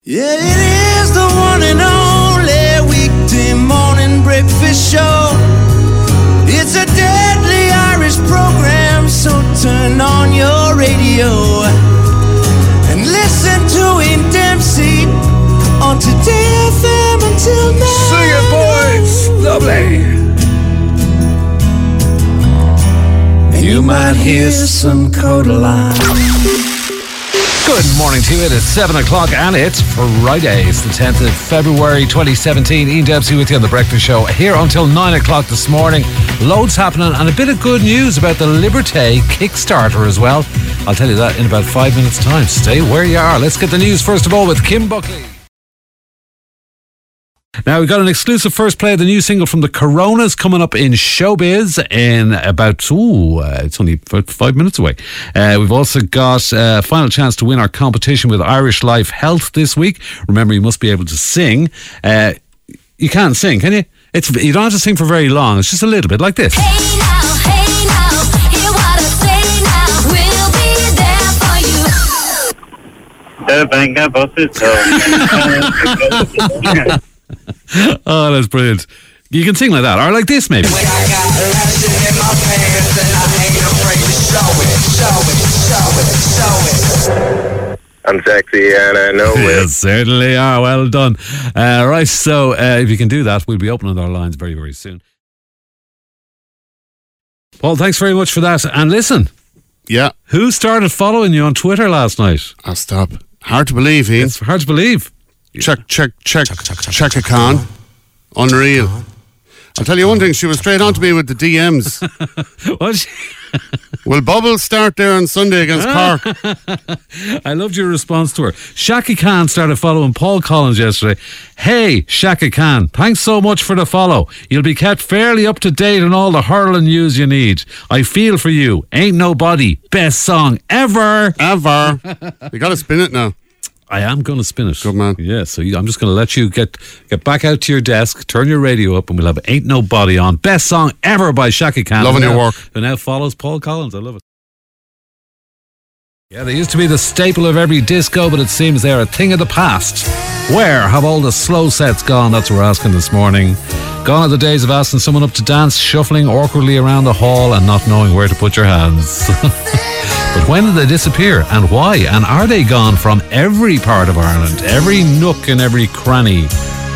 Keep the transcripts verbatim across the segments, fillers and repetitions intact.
Yeah, it is the one and only weekday morning breakfast show. It's a deadly Irish program, so turn on your radio and listen to Ian Dempsey on Today F M until now. Sing it, boys! Lovely! And you might hear some Codaline. Good morning to you. It is seven o'clock and it's Friday. It's the tenth of February twenty seventeen. Ian Dempsey with you on The Breakfast Show. Here until nine o'clock this morning. Loads happening and a bit of good news about the Liberté Kickstarter as well. I'll tell you that in about five minutes' time. Stay where you are. Let's get the news first of all with Kim Buckley. Now, we've got an exclusive first play of the new single from the Coronas coming up in Showbiz in about, ooh, uh, it's only five minutes away. Uh, we've also got a final chance to win our competition with Irish Life Health this week. Remember, you must be able to sing. Uh, you can't sing, can you? It's You don't have to sing for very long. It's just a little bit like this. Hey now, hey now, hear what I say now. We'll be there for you. The bang buses. Oh, that's brilliant. You can sing like that, or like this maybe. I'm sexy and I know it. Yes, certainly are. Well done. Uh, right, so uh, if you can do that, we'll be opening our lines very, very soon. Paul, thanks very much for that. And listen, Yeah, who started following you on Twitter last night? I'll stop. Hard to believe, Ian. It's hard to believe. Check, check, check, check a con. Unreal. I'll tell you one thing, she was straight on to me with the D Ms. What? Will Bubbles start there on Sunday against Cork? I loved your response to her. Shaki Khan started following Paul Collins yesterday. Hey, Shaki Khan, thanks so much for the follow. You'll be kept fairly up to date on all the hurling news you need. I feel for you. Ain't Nobody. Best song ever. Ever. You got to spin it now. I am going to spin it. Good man. Yeah, so you, I'm just going to let you get get back out to your desk, turn your radio up, and we'll have Ain't Nobody on. Best song ever by Shaki Khan. Loving who your now- work. Who now follows Paul Collins. I love it. Yeah, they used to be the staple of every disco, but it seems they're a thing of the past. Where have all the slow sets gone? That's what we're asking this morning. Gone are the days of asking someone up to dance, shuffling awkwardly around the hall and not knowing where to put your hands. But when did they disappear and why? And are they gone from every part of Ireland, every nook and every cranny?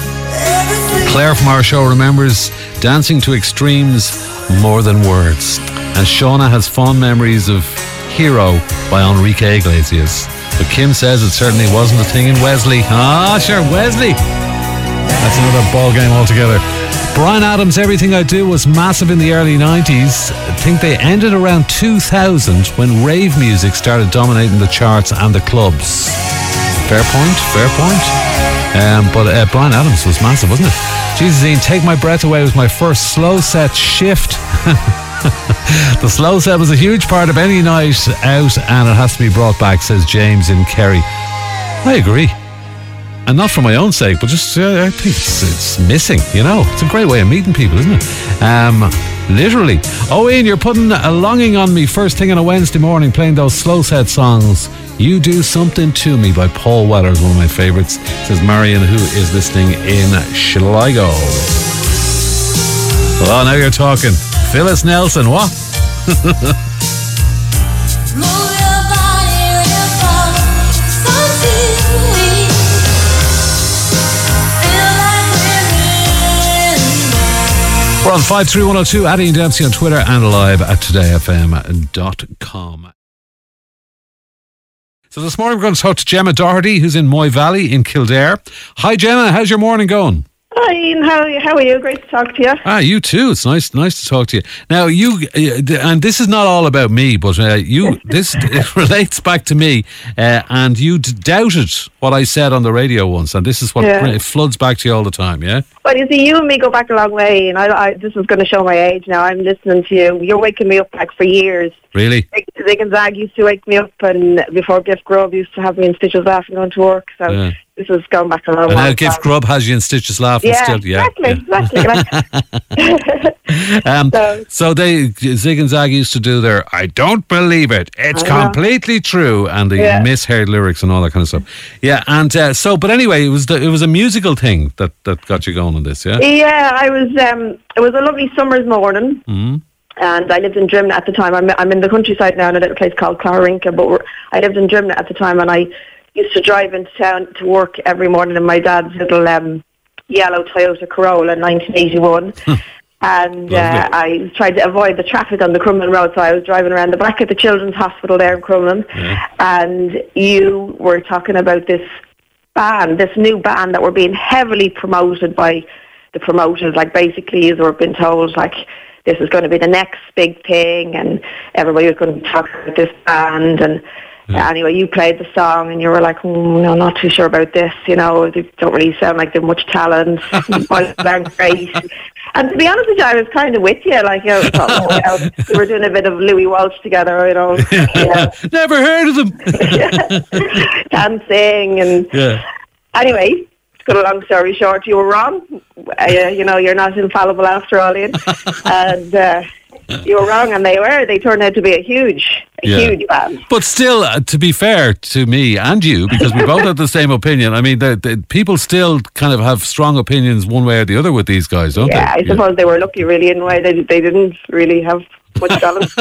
Claire from our show remembers dancing to extremes more than words. And Shauna has fond memories of Hero by Enrique Iglesias. But Kim says it certainly wasn't a thing in Wesley. Ah, sure, Wesley. That's another ball game altogether. Bryan Adams' Everything I Do was massive in the early nineties. I think they ended around two thousand when rave music started dominating the charts and the clubs. Fair point, fair point. Um, but uh, Bryan Adams was massive, wasn't it? Jesus, Ian, Take My Breath Away was my first slow set shift. The slow set was a huge part of any night out and it has to be brought back, says James in Kerry. I agree. And not for my own sake, but just, uh, I think it's, it's missing, you know. It's a great way of meeting people, isn't it? Um, literally. Oh, Ian, you're putting a longing on me first thing on a Wednesday morning, playing those slow set songs. You Do Something To Me by Paul Weller is one of my favourites, says Marion, who is listening in Sligo. Well, now you're talking. Phyllis Nelson, what? We're on five three one oh two at Ian Dempsey on Twitter and live at today f m dot com. So this morning we're going to talk to Gemma Doherty, who's in Moy Valley in Kildare. Hi Gemma, how's your morning going? Hi Ian, how, how are you? Great to talk to you. Ah, you too. It's nice nice to talk to you. Now you, and this is not all about me, but uh, you, this it relates back to me, uh, and you doubted what I said on the radio once, and this is what Yeah. it floods back to you all the time, yeah? Well, you see, you and me go back a long way, and I, I, this is going to show my age now. I'm listening to you. You're waking me up like for years. Really? Zig and Zag used to wake me up, and before Gift Grub used to have me in stitches laughing going to work. So Yeah. this was going back a long And now while. Gift Grub has you in stitches laughing Yeah, still. Yeah, exactly, yeah. exactly. Like, Um, So- so they Zig and Zag used to do their "I don't believe it, it's I know. completely true" and the Yeah. misheard lyrics and all that kind of stuff. Yeah, and uh, so, but anyway, it was the, it was a musical thing that, that got you going on this. Yeah, yeah, I was. Um, it was a lovely summer's morning. Mm-hmm. And I lived in Drimnagh at the time. I'm, I'm in the countryside now in a little place called Clonrinka, but we're, I lived in Drimnagh at the time, and I used to drive into town to work every morning in my dad's little um, yellow Toyota Corolla in nineteen eighty-one. And uh, I tried to avoid the traffic on the Crumlin Road, so I was driving around the back of the Children's Hospital there in Crumlin. Yeah. And you were talking about this band, this new band that were being heavily promoted by the promoters. Like, basically, you were being told, like, this is going to be the next big thing, and everybody was going to be talking about this band. And Yeah. anyway, you played the song, and you were like, oh, no, not too sure about this. You know, they don't really sound like they have much talent. Voices aren't great. And to be honest with you, I was kind of with you. Like, you know, thought, oh, you know, we were doing a bit of Louis Walsh together, you know, yeah, Never heard of them. dancing. And Yeah. anyway, to cut a long story short, you were wrong. Uh, you know, you're not infallible after all, Ian. And uh, you were wrong, and they were. They turned out to be a huge, a Yeah. huge band. But still, uh, to be fair to me and you, because we both had the same opinion. I mean, the, the, people still kind of have strong opinions one way or the other with these guys, don't Yeah, they? I suppose they were lucky, really, in a way. They, they didn't really have much talent.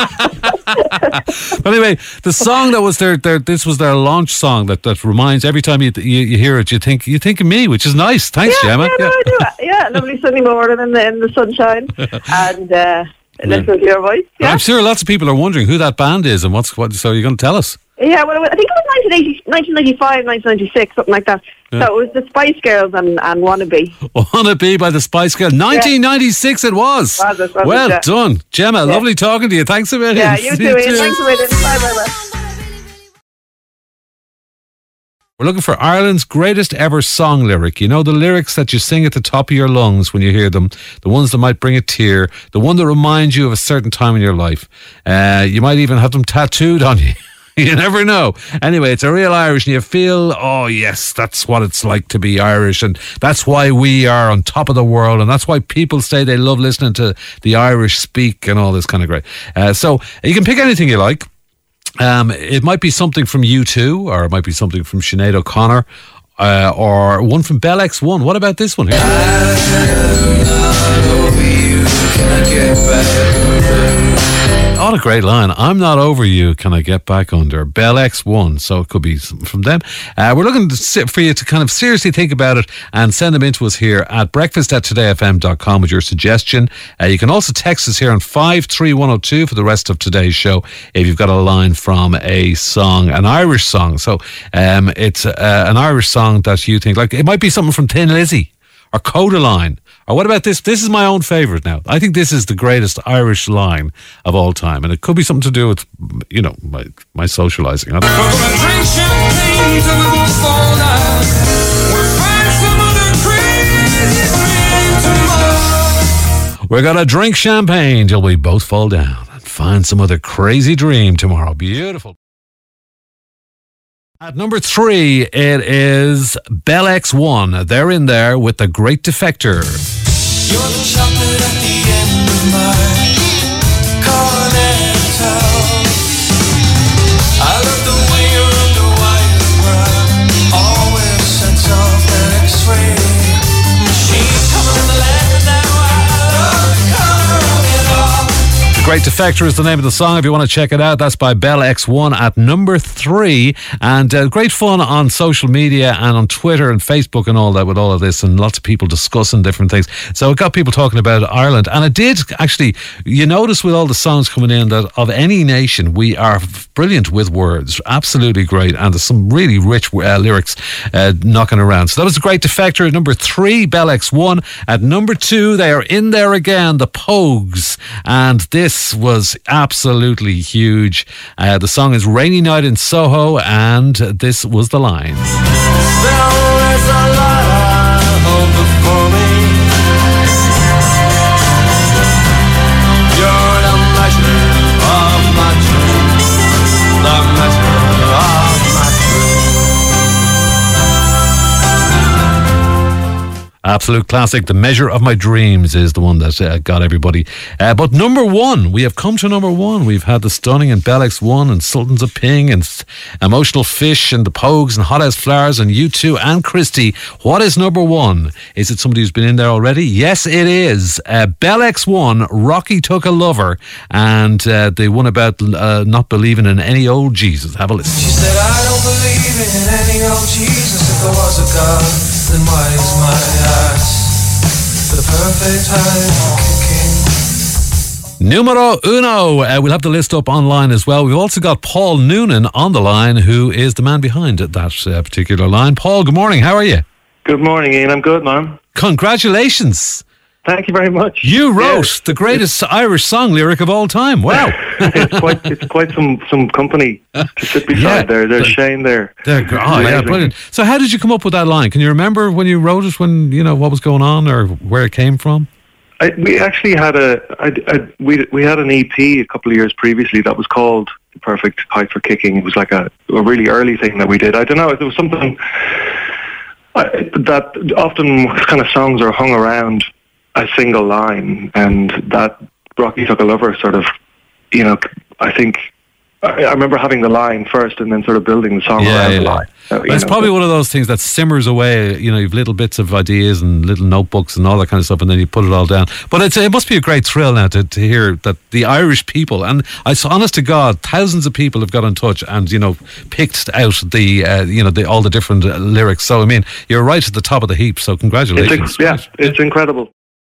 But anyway, the song that was their, their this was their launch song that, that reminds every time you, you you hear it, you think you think of me, which is nice. Thanks, yeah, Gemma. yeah, no, I do. Yeah, lovely sunny morning in the, in the sunshine. And uh, listen to your voice. Yeah. I'm sure lots of people are wondering who that band is and what's what. So you're going to tell us? Yeah, well, I think it was nineteen eighty, nineteen ninety-five, nineteen ninety-six, something like that. Yeah. So it was the Spice Girls and, and Wannabe. Wanna Be by the Spice Girls. nineteen ninety-six it was. Was it, was it, well yeah. done. Gemma, lovely talking to you. Thanks a million. Yeah, you too, Ian. Thanks for waiting. Bye, bye, bye. We're looking for Ireland's greatest ever song lyric. You know, the lyrics that you sing at the top of your lungs when you hear them, the ones that might bring a tear, the one that reminds you of a certain time in your life. Uh, you might even have them tattooed on you. You never know. Anyway, it's a real Irish, and you feel, oh yes, that's what it's like to be Irish, and that's why we are on top of the world, and that's why people say they love listening to the Irish speak and all this kind of great. Uh, so you can pick anything you like. Um, it might be something from U two, or it might be something from Sinead O'Connor, uh, or one from Bell X one. What about this one here? What a great line. I'm not over you, can I get back under? Bell X one. So it could be something from them. Uh, we're looking to sit for you to kind of seriously think about it and send them in to us here at breakfast at today f m dot com with your suggestion. Uh, you can also text us here on five three one oh two for the rest of today's show if you've got a line from a song, an Irish song. So um, it's uh, an Irish song that you think, like, it might be something from Thin Lizzy or Codaline. Or what about this? This is my own favourite now. I think this is the greatest Irish line of all time. And it could be something to do with, you know, my, my socialising. I don't know. We're gonna drink champagne till we won't fall down. We'll find some other crazy dream tomorrow. We're going to drink champagne till we both fall down and find some other crazy dream tomorrow. Beautiful. At number three, it is Bell X one. They're in there with The Great Defector. You're the chocolate at the end of my cornetto. I love the way your underwire brown always sets off an X-ray machine coming in the land now. I love the color of it all. The Great Defector is the name of the song. If you want to check it out, that's by Bell X one at number three. And uh, great fun on social media and on Twitter and Facebook and all that with all of this, and lots of people discussing different things. So it got people talking about Ireland. And it did actually, you notice with all the songs coming in that of any nation, we are brilliant with words. Absolutely great. And there's some really rich uh, lyrics uh, knocking around. So that was The Great Defector at number three, Bell X one. At number two, they are in there again, the Pogues. And this was absolutely huge. Uh, the song is Rainy Night in Soho, and this was the lines. There is a lot I hope before me. You're the measure of my Absolute classic. The Measure of My Dreams is the one that uh, got everybody. Uh, but number one, we have come to number one. We've had the Stunning and Bell X one and Sultans of Ping and S- Emotional Fish and the Pogues and Hot House Flowers and U two and Christie. What is number one? Is it somebody who's been in there already? Yes, it is. Uh, Bell X one, Rocky Took a Lover, and uh, they won about uh, not believing in any old Jesus. Have a listen. She said, I don't believe in any old Jesus. If there was a God, then why is my ass the perfect time kicking? Numero uno. Uh, we'll have the list up online as well. We've also got Paul Noonan on the line, who is the man behind that uh, particular line. Paul, good morning. How are you? Good morning, Ian. I'm good, man. Congratulations. Thank you very much. You wrote Yes. the greatest Irish song lyric of all time. Wow. it's quite it's quite some, some company to sit beside Yeah. there. There's Shane there. There, oh, yeah, Amazing. brilliant. So how did you come up with that line? Can you remember when you wrote it, when, you know, what was going on or where it came from? I, we actually had a I, I, we we had an E P a couple of years previously that was called The Perfect Height for Kicking. It was like a, a really early thing that we did. I don't know. It was something I, that often kind of songs are hung around a single line, and that Rocky Took a Lover sort of, you know, I think I, I remember having the line first and then sort of building the song Yeah, around yeah. the line. Uh, you It's know. probably one of those things that simmers away. You know, you've little bits of ideas and little notebooks and all that kind of stuff, and then you put it all down. But it's, it must be a great thrill now to, to hear that the Irish people, and I, honest to God, thousands of people have got in touch and, you know, picked out the, uh, you know, the, all the different uh, lyrics. So, I mean, you're right at the top of the heap, so It's congratulations. inc- yeah, it's incredible.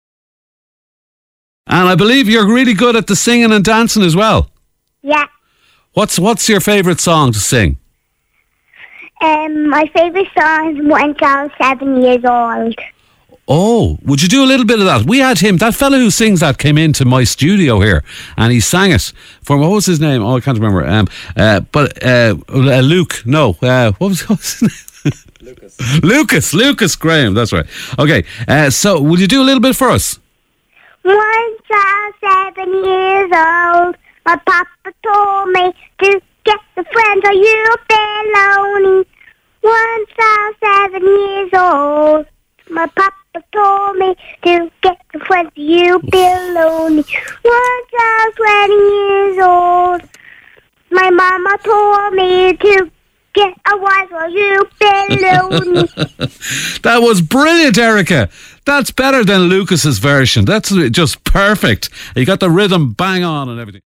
And I believe you're really good at the singing and dancing as well. Yeah. What's what's your favourite song to sing? Um, my favourite song is When I was seven years old. Oh, would you do a little bit of that? We had him, that fella who sings that came into my studio here and he sang it for, what was his name? Oh, I can't remember. Um, uh, but uh, uh, Luke, no, uh, what was, what was his name? Lucas. Lucas, Lucas Graham, that's right. Okay, uh, so will you do a little bit for us? Once I was seven years old, my papa told me to get the friends or you'll be lonely. Once I was seven years old, my papa told me to get the friends or you'll be lonely. Once I was twenty years old, my mama told me to get a wife or you'll be lonely. That was brilliant, Erica. That's better than Lucas's version. That's just perfect. You got the rhythm bang on and everything.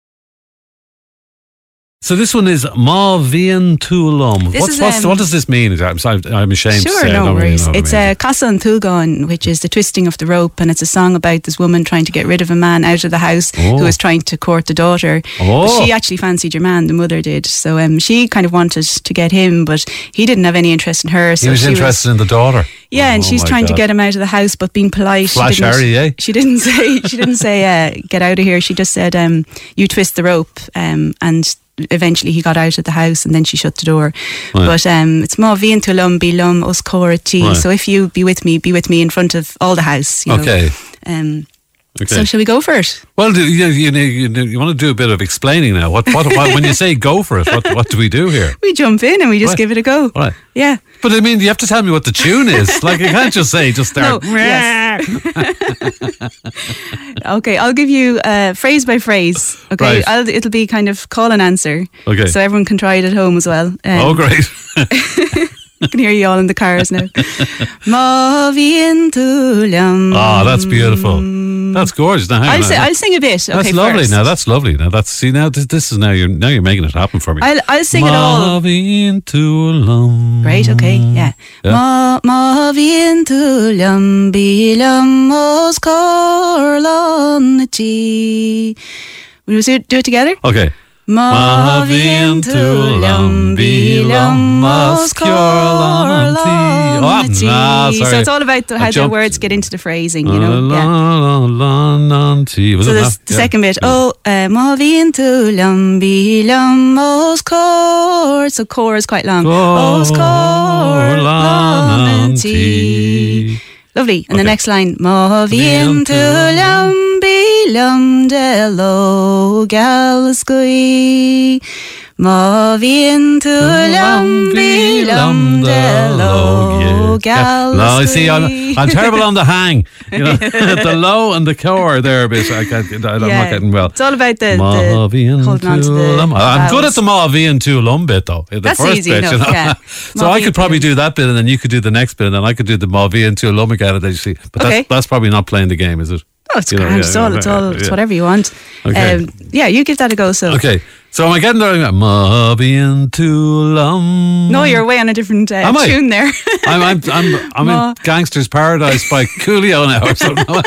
So this one is Ma Vian Tulum. This What's, is, what's, um, what does this mean? I'm, sorry, I'm ashamed to Sure, say. I no don't really worries. know what it It's means. a Casa an Tugon, which is the twisting of the rope, and it's a song about this woman trying to get rid of a man out of the house Oh. who was trying to court the daughter. Oh. But she actually fancied your man, the mother did. So um, she kind of wanted to get him, but he didn't have any interest in her. So He was she interested in the daughter. Yeah, and Oh, she's my trying to God. get him out of the house, but being polite. Flash she didn't, Harry, eh? She didn't say. She didn't say, uh, "Get out of here." She just said, um, "You twist the rope," um, and eventually he got out of the house, and then she shut the door. Right. But um, it's more vian to lum be lum us corati. Right. So if you be with me, be with me in front of all the house. You know? Okay. Um, Okay. So shall we go for it? Well, do you, you, you, you want to do a bit of explaining now. What, what, what when you say go for it, what, what do we do here? We jump in and we just Right. give it a go. Right. Yeah. But I mean, you have to tell me what the tune is. Like, you can't just say, just start. No, yes. Okay, I'll give you uh, phrase by phrase. Okay, Right. I'll, it'll be kind of call and answer. Okay. So everyone can try it at home as well. Um, Oh, great. I can hear you all in the cars now. Ma vian tu lum. Oh, that's beautiful. That's gorgeous. Now, hang I'll, on. say, I'll sing a bit. Okay, That's lovely. first. Now that's lovely. Now that's see. Now this, this is now you're now you're making it happen for me. I'll, I'll sing it all. Mavin Tulam. Right, okay, yeah. Yeah. Ma ma vian tu lum bi lum os corlonati. Will we do do it together? Okay. Ma vian tu lum bi lum os corlonati. Oh, nah, sorry. So it's all about the, I how the jumped. words get into the phrasing, you know. Yeah. Was So it there's that? the Yeah. second bit. Yeah. Oh, uh, ma vian tu lum bi lum os cor. So cor is quite long. Os corlonati. Lovely. And the Okay. next line, Ma vian tu lum bi lum de lo galskui. Moving to Lumby Lumdello Gallery. No, I see, I'm, I'm terrible on the hang. You know, the low and the core there a bit. I can't, I'm Yeah, not getting well. It's all about the, the Mavian holding on to the Lum. I'm good vowels. at the Mavian to Lum bit though. The That's first easy bit, you enough, know. yeah. So I Mavian could probably to- do that bit and then you could do the next bit and then I could do the Mavian to Lum again. And then you see. But Okay. that's, that's probably not playing the game, is it? Oh, it's You know, grand. yeah, It's all, yeah, it's all, it's yeah. whatever you want. Okay. Um, yeah, you give that a go. So Okay. So am I getting there? Mavian to Lum. no, you're way on a different uh, Am I? tune there. I'm I'm I'm, I'm Ma- in Gangster's Paradise by Coolio now or something.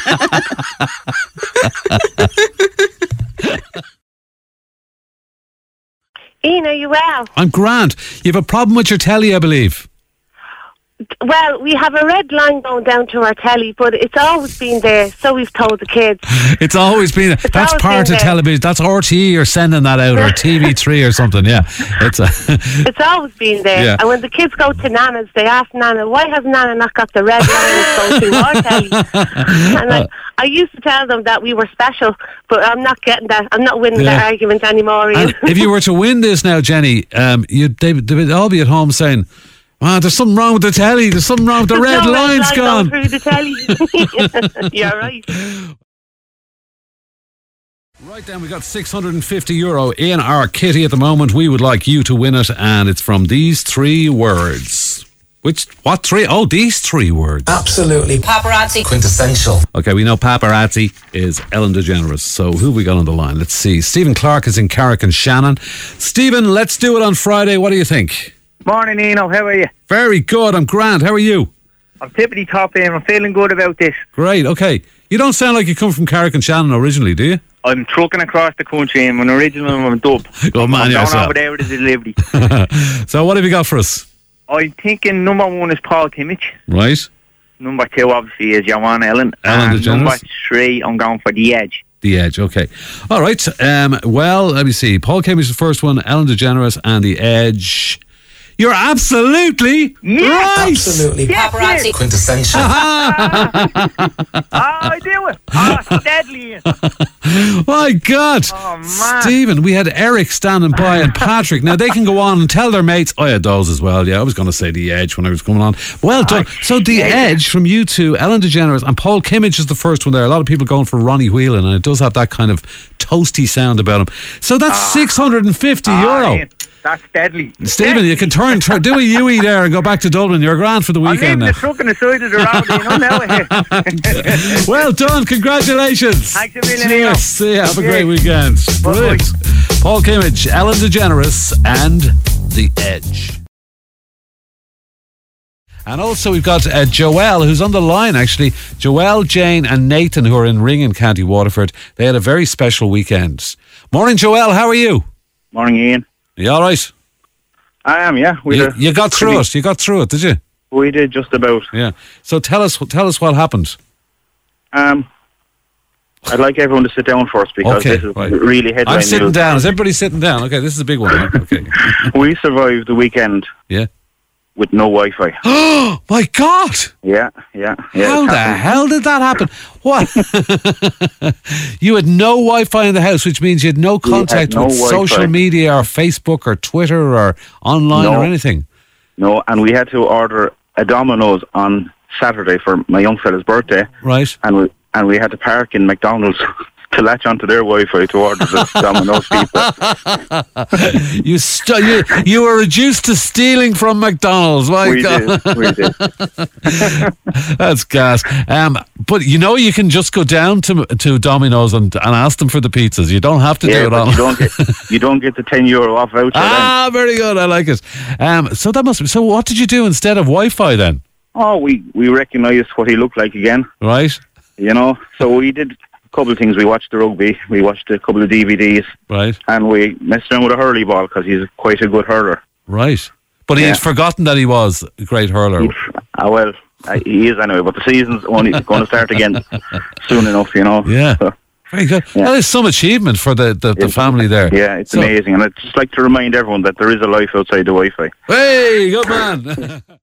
Ian, are you well? I'm grand. You have a problem with your telly, I believe. Well, we have a red line going down to our telly, but it's always been there, so we've told the kids. It's always been. That's always part been of there. television. That's R T E or sending that out or T V three or something. Yeah, it's a. It's always been there. Yeah. And when the kids go to Nana's, they ask Nana, why has Nana not got the red line going to our telly? And like, I used to tell them that we were special, but I'm not getting that. I'm not winning Yeah. that argument anymore, Ian. And if you were to win this now, Jenny, um, you they, they would all be at home saying, "Wow, there's something wrong with the telly. There's something wrong with the There's red no line's line gone." going through the telly. You're right. Right then, we got six hundred fifty euro in our kitty at the moment. We would like you to win it, and it's from these three words. Which, what three? Oh, these three words. Absolutely. Paparazzi. Quintessential. Okay, we know paparazzi is Ellen DeGeneres. So who have we got on the line? Let's see. Stephen Clark is in Carrick and Shannon. Stephen, let's do it on Friday. What do you think? Morning, Eno. How are you? Very good. I'm grand. How are you? I'm tippity top in. I'm feeling good about this. Great. Okay. You don't sound like you come from Carrick and Shannon originally, do you? I'm trucking across the country. I'm an original. I'm a dub. Oh, man, I'm going yourself. over there with the delivery. So what have you got for us? I'm thinking number one is Paul Kimmich. Right. Number two, obviously, is Joanne Ellen. Ellen and DeGeneres. number three, I'm going for The Edge. The Edge, okay. All right. Um, well, let me see. Paul Kimmich is the first one, Ellen DeGeneres and The Edge. You're absolutely Yes! right. Absolutely. Yes, Paparazzi. yes. Quintessential. Oh, I do it. Oh, it's deadly. My God. Oh, man. Stephen, we had Eric standing by and Patrick. Now, they can go on and tell their mates. I had those as well. Yeah, I was going to say The Edge when I was coming on. Well done. So, The Edge from you two, Ellen DeGeneres, and Paul Kimmich is the first one there. A lot of people going for Ronnie Whelan, and it does have that kind of toasty sound about him. So, that's six hundred fifty euro. Oh, Ian, that's deadly. Stephen, you can turn, turn do a U E there and go back to Dublin. You're grand for the I'm weekend leaving the now. truck on the side of the road, you know, now. Well done, congratulations. Thanks a million, Ian. Cheers. See ya. Have a Cheers. great weekend. Bye-bye. Brilliant. Paul Kimmich, Ellen DeGeneres, and The Edge. And also we've got uh, Joelle, who's on the line actually. Joelle, Jane and Nathan, who are in Ring in County Waterford. They had a very special weekend. Morning, Joelle, how are you? Morning, Ian. Are you all right? I am, yeah. We You, did- you got through it. You got through it, did you? We did just about. Yeah. So tell us, tell us what happened. Um, I'd like everyone to sit down first because Okay, this is right. really headline I'm sitting news. down. Is everybody sitting down? Okay, this is a big one. Right? Okay. We survived the weekend Yeah. with no Wi-Fi. Oh my God! Yeah, yeah, yeah. How it's the happened. hell did that happen? What? You had no Wi-Fi in the house, which means you had no We had contact no with Wi-Fi. social media or Facebook or Twitter or online No. or anything. No, and we had to order a Domino's on Saturday for my young fella's birthday, Right. and we and we had to park in McDonald's to latch onto their Wi-Fi to order the Domino's pizza. you, st- you you were reduced to stealing from McDonald's. My We God. did, we did. That's gas. Um, but you know you can just go down to to Domino's and, and ask them for the pizzas. You don't have to Yeah, do it but on. you don't get you don't get the ten euro off voucher. then. Ah, very good. I like it. Um, so that must be. So what did you do instead of Wi-Fi then? Oh, we we recognised what he looked like again. Right. You know, so we did a couple of things. We watched the rugby, we watched a couple of D V Ds, Right. and we messed around with a hurley ball because he's quite a good hurler. Right. But he Yeah. had forgotten that he was a great hurler. Ah, well, uh, he is anyway, but the season's only going to start again soon enough, you know. Yeah. So, Very good. Yeah. That is some achievement for the, the, the It's- family there. yeah, it's So- amazing. And I'd just like to remind everyone that there is a life outside the Wi-Fi. Hey, good man.